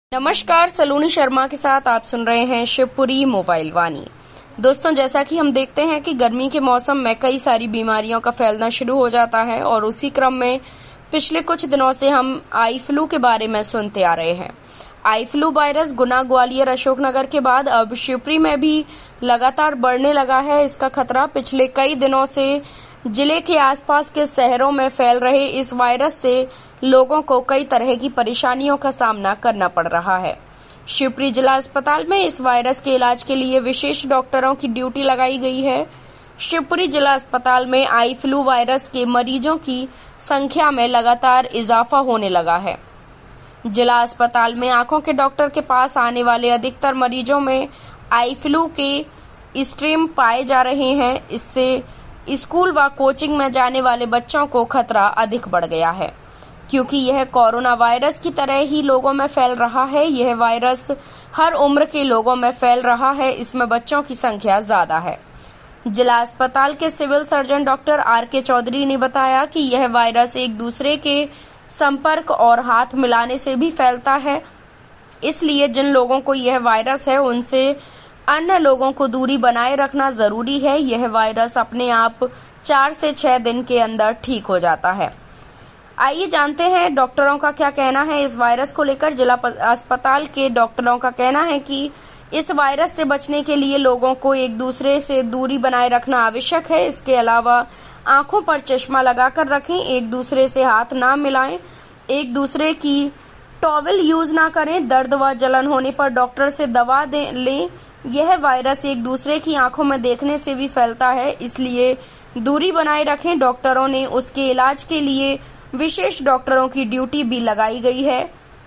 नमस्कार, सलोनी शर्मा के साथ आप सुन रहे हैं शिवपुरी मोबाइल वाणी। दोस्तों, जैसा कि हम देखते हैं कि गर्मी के मौसम में कई सारी बीमारियों का फैलना शुरू हो जाता है और उसी क्रम में पिछले कुछ दिनों से हम आई फ्लू के बारे में सुनते आ रहे हैं। Eye flu virus Guna, Gwalior, Ashoknagar के बाद अब शिवपुरी में भी लगातार बढ़ने लगा है। इसका खतरा पिछले कई दिनों से जिले के आसपास के शहरों में फैल रहे इस वायरस से लोगों को कई तरह की परेशानियों का सामना करना पड़ रहा है। शिवपुरी जिला अस्पताल में इस वायरस के इलाज के लिए विशेष डॉक्टरों की ड्यूटी लगाई गई है। शिवपुरी जिला अस्पताल में आई फ्लू वायरस के मरीजों की संख्या में लगातार इजाफा होने लगा है। जिला अस्पताल में आंखों के डॉक्टर के पास आने वाले अधिकतर मरीजों में आई फ्लू के स्ट्रीम पाए जा रहे हैं। इससे स्कूल व कोचिंग में जाने वाले बच्चों को खतरा अधिक बढ़ गया है, क्योंकि यह कोरोना वायरस की तरह ही लोगों में फैल रहा है। यह वायरस हर उम्र के लोगों में फैल रहा है। इसमें बच्चों की संख्या ज्यादा है। जिला अस्पताल के civil surgeon doctor R K. Chaudhary ने बताया कि यह वायरस एक दूसरे के संपर्क और हाथ मिलाने से भी फैलता है। इसलिए जिन लोगों को यह वायरस है, उनसे अन्य लोगों को दूरी बनाए रखना जरूरी है। यह वायरस अपने आप 4 से 6 दिन के अंदर ठीक हो जाता है। आइए जानते हैं डॉक्टरों का क्या कहना है इस वायरस को लेकर। जिला अस्पताल के डॉक्टरों का कहना है कि इस वायरस से बचने के लिए लोगों को एक दूसरे से दूरी बनाए रखना आवश्यक है। इसके अलावा आंखों पर चश्मा लगाकर रखें, एक दूसरे से हाथ ना मिलाएं, एक दूसरे की टॉवल यूज ना करें, दर्द व जलन होने पर डॉक्टर से दवा लें। यह वायरस एक दूसरे की आंखों में देखने से भी फैलता है, इसलिए दूरी बनाए रखें। डॉक्टरों ने उसके इलाज के लिए विशेष डॉक्टरों की ड्यूटी भी लगाई गई है।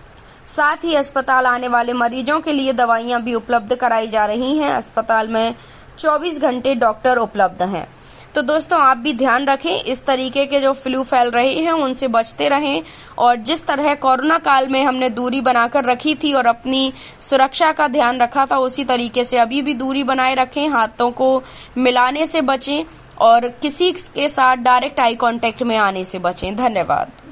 साथ ही अस्पताल आने वाले मरीजों के लिए दवाइयां भी उपलब्ध कराई जा रही हैं। अस्पताल में 24 घंटे डॉक्टर उपलब्ध हैं। तो दोस्तों, आप भी ध्यान रखें, इस तरीके के जो फ्लू फैल रहे हैं उनसे बचते रहें। और जिस तरह कोरोना काल में हमने दूरी बनाकर रखी थी और अपनी सुरक्षा का ध्यान रखा था, उसी तरीके से अभी भी दूरी बनाए रखें, हाथों को मिलाने से बचें और किसी के साथ डायरेक्ट आई कांटेक्ट में आने से बचें। धन्यवाद।